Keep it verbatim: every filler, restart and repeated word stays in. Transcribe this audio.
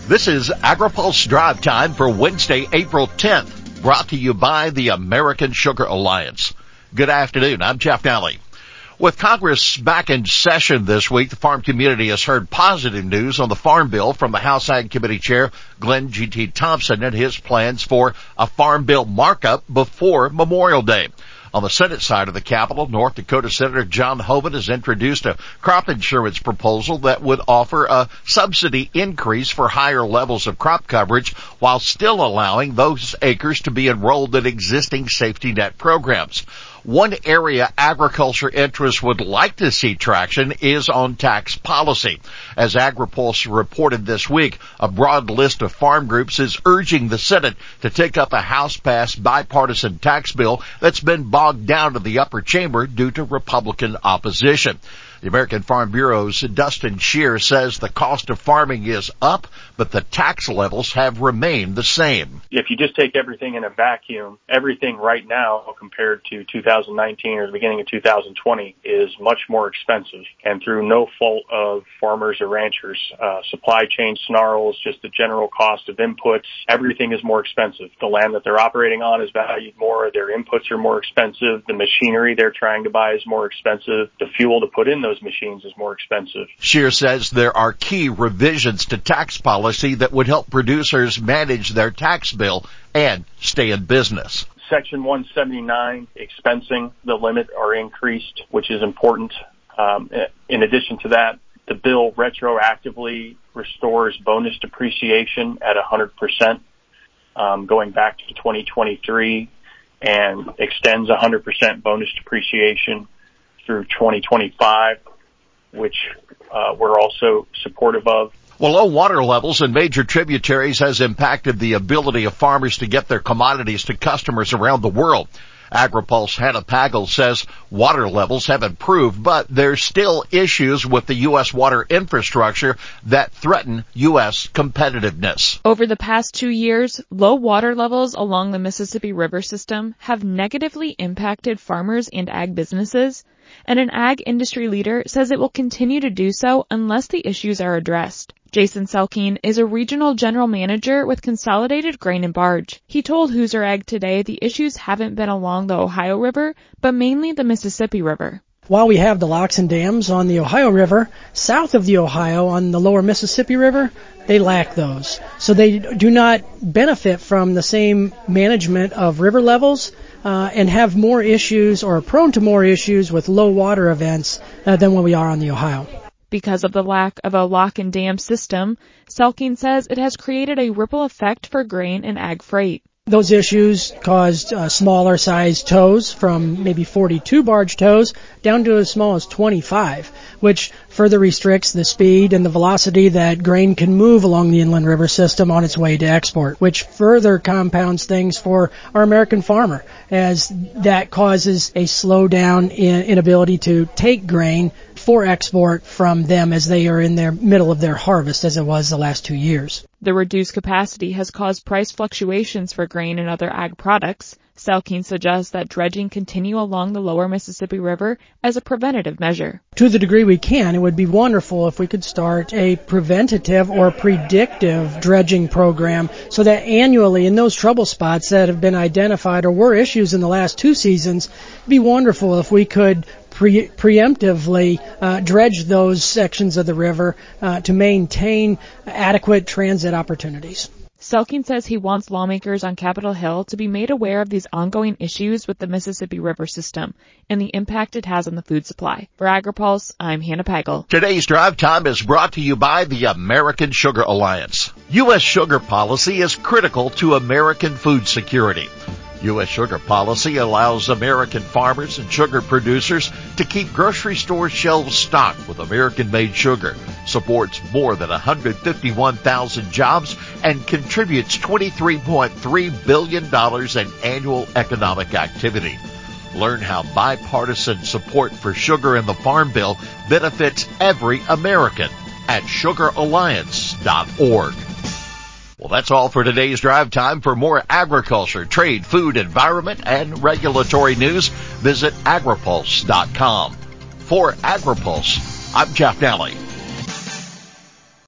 This is AgriPulse Drive Time for Wednesday, April tenth, brought to you by the American Sugar Alliance. Good afternoon. I'm Jeff Nally. With Congress back in session this week, the farm community has heard positive news on the Farm Bill from the House Ag Committee Chair Glenn G T. Thompson and his plans for a Farm Bill markup before Memorial Day. On the Senate side of the Capitol, North Dakota Senator John Hoeven has introduced a crop insurance proposal that would offer a subsidy increase for higher levels of crop coverage while still allowing those acres to be enrolled in existing safety net programs. One area agriculture interests would like to see traction is on tax policy. As AgriPulse reported this week, a broad list of farm groups is urging the Senate to take up a House-passed bipartisan tax bill that's been bogged down in the upper chamber due to Republican opposition. The American Farm Bureau's Dustin Shear says the cost of farming is up, but the tax levels have remained the same. If you just take everything in a vacuum, everything right now compared to two thousand nineteen or the beginning of two thousand twenty is much more expensive. And through no fault of farmers or ranchers, uh, supply chain snarls, just the general cost of inputs, everything is more expensive. The land that they're operating on is valued more. Their inputs are more expensive. The machinery they're trying to buy is more expensive. The fuel to put in those machines is more expensive. Shear says there are key revisions to tax policy that would help producers manage their tax bill and stay in business. Section one seventy-nine, expensing the limit are increased, which is important. Um, in addition to that, the bill retroactively restores bonus depreciation at one hundred percent um, going back to twenty twenty-three and extends one hundred percent bonus depreciation through twenty twenty-five, which uh, we're also supportive of. Well, low water levels in major tributaries has impacted the ability of farmers to get their commodities to customers around the world. AgriPulse Hannah Pagel says water levels have improved, but there's still issues with the U S water infrastructure that threaten U S competitiveness. Over the past two years, low water levels along the Mississippi River system have negatively impacted farmers and ag businesses, and an ag industry leader says it will continue to do so unless the issues are addressed. Jason Selkeen is a regional general manager with Consolidated Grain and Barge. He told Hoosier Ag Today the issues haven't been along the Ohio River, but mainly the Mississippi River. While we have the locks and dams on the Ohio River, south of the Ohio on the lower Mississippi River, they lack those. So they do not benefit from the same management of river levels uh, and have more issues or are prone to more issues with low water events uh, than what we are on the Ohio. Because of the lack of a lock and dam system, Selkeen says it has created a ripple effect for grain and ag freight. Those issues caused uh, smaller sized tows from maybe forty-two barge tows down to as small as twenty-five, which further restricts the speed and the velocity that grain can move along the inland river system on its way to export, which further compounds things for our American farmer, as that causes a slowdown in inability to take grain for export from them as they are in their middle of their harvest, as it was the last two years. The reduced capacity has caused price fluctuations for grain and other ag products. Selkeen suggests that dredging continue along the lower Mississippi River as a preventative measure. To the degree we can, it would be wonderful if we could start a preventative or predictive dredging program so that annually in those trouble spots that have been identified or were issues in the last two seasons, it'd be wonderful if we could Pre- preemptively uh, dredge those sections of the river uh, to maintain adequate transit opportunities. Selkeen says he wants lawmakers on Capitol Hill to be made aware of these ongoing issues with the Mississippi River system and the impact it has on the food supply. For AgriPulse, I'm Hannah Pagel. Today's Drive Time is brought to you by the American Sugar Alliance. U S sugar policy is critical to American food security. U S sugar policy allows American farmers and sugar producers to keep grocery store shelves stocked with American-made sugar, supports more than one hundred fifty-one thousand jobs, and contributes twenty-three point three billion dollars in annual economic activity. Learn how bipartisan support for sugar in the Farm Bill benefits every American at sugar alliance dot org. Well, that's all for today's Drive Time. For more agriculture, trade, food, environment, and regulatory news, visit agripulse dot com. For AgriPulse, I'm Jeff Nally.